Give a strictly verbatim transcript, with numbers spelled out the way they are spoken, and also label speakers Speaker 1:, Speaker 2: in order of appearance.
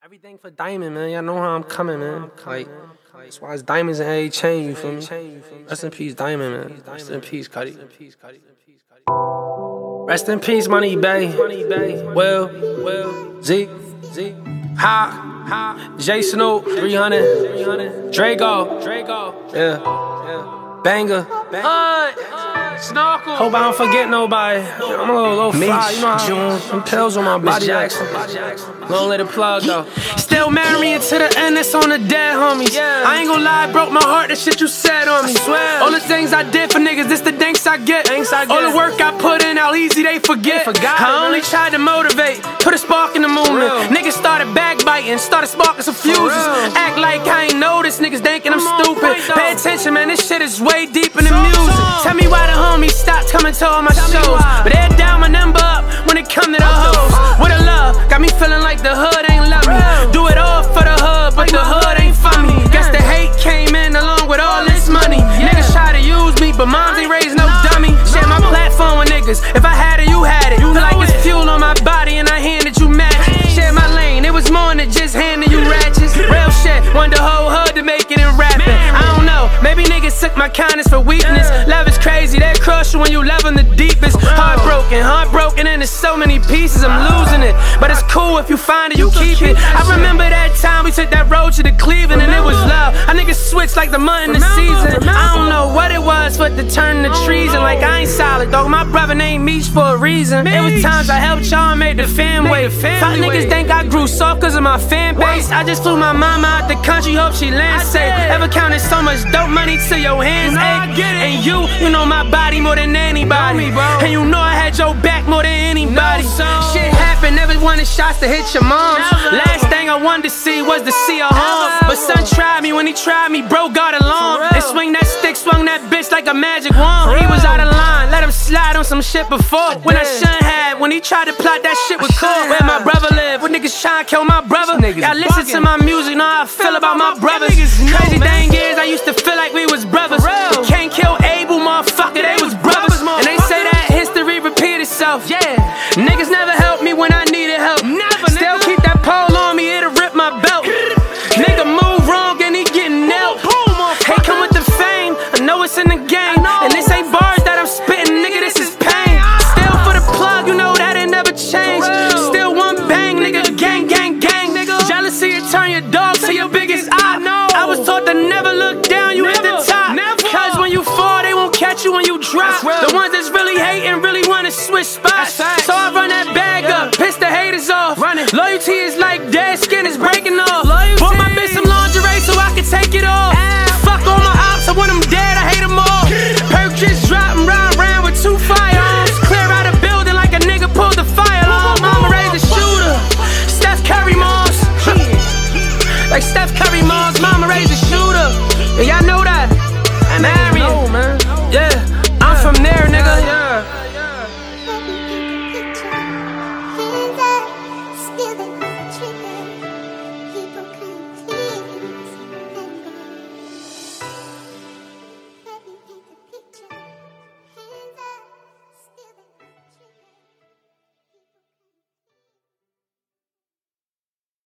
Speaker 1: Everything for diamond, man. Y'all know how I'm coming, man. Like, that's why it's diamonds in every chain, you feel me? Rest in peace, diamond, man. Rest in peace, Cuddy. Rest in peace, Money Bay. Will, Will, Z, Z, Ha, Ha, J Snoop, three hundred, Draco, Draco, yeah, yeah, Banger, Hunt, Snorkel. Hope I don't forget nobody. I'm a little low fly, you know how June. Some pills on my body. Jackson. Don't let it plug though. Still marrying to the end, it's on the dead homies. Yeah. I ain't gonna lie, broke my heart, the shit you said on me. I swear. All the things I did for niggas, this the thanks I get. Thanks I get. All the work I put in, how easy they forget. They forgot I it, only man. Tried to motivate, put a spark in the movement. Niggas started backbiting, started sparking some fuses. Act like I ain't noticed, niggas thinking I'm stupid. Pay attention, man, this shit is way deeper than music. Tell me why the homies stopped coming to all my shows, but they're down my number up when it come to the hoes. With a love, got me feeling like the hood ain't love me. Do it all for the hood, but the hood ain't for me. Guess the hate came in along with all this money. Niggas try to use me, but moms ain't raised no dummy. Share my platform with niggas, if I had it, you had it. Feel like it's fuel on my body and I handed you matches. Share my lane, it was more than just handing you ratchets. Real shit, want the whole hood to make it in rapping. I don't know, maybe niggas took my kindness for weakness. Love is crazy, they crush you when you love them the deepest. Heartbroken, heartbroken, and there's so many pieces, I'm losing it. But it's cool if you find it, you keep it. I remember that time we took that road to the Cleveland and it was love. I niggas switched like the month in the season. I don't know what it was for it to turn to treason. Like I ain't solid, dog. My brother named Meech for a reason. It was times I helped y'all and made the fan wait. Thought niggas think I grew soft cause of my fan base. I just flew my mama out the country, hope she lands safe. Ever counted so much dope money till your hands ache? And you, you know my body more than anybody. And you know I had your back more than anybody. Shit happened, never wanted shots to hit your moms. Last thing I wanted to see was to see her home. But son tried me, when he tried me, bro got along. And swing that stick, swung that bitch like a magic wand. He was out of line, let him slide on some shit before. When I shouldn't have, when he tried to plot that shit with cool. Where my brother live, when niggas trying to kill my brother. Y'all listen to my music, know how I feel about my brothers. Crazy thing is, I used to feel like we was brothers. But can't kill Abel, motherfucker, they was brothers. And they say that history repeat itself. Yeah, niggas never helped me when I needed help. Never, still keep that pole on me, it'll rip my belt. Nigga move wrong and he getting nailed. Hey, come with the fame, I know it's in the game. And this ain't bars that I'm spitting, nigga, this is pain. Still for the plug, you know that it never changed. Still one bang, nigga, gang, gang, gang. Jealousy, it turn your dog to your biggest eye. I was taught to never look down, you hit the top. Cause when you fall, they won't catch you when you drop. The ones that's really hating really wanna switch spots. So I run that bag up, piss the haters off. Loyalty is like dead skin, it's breaking off.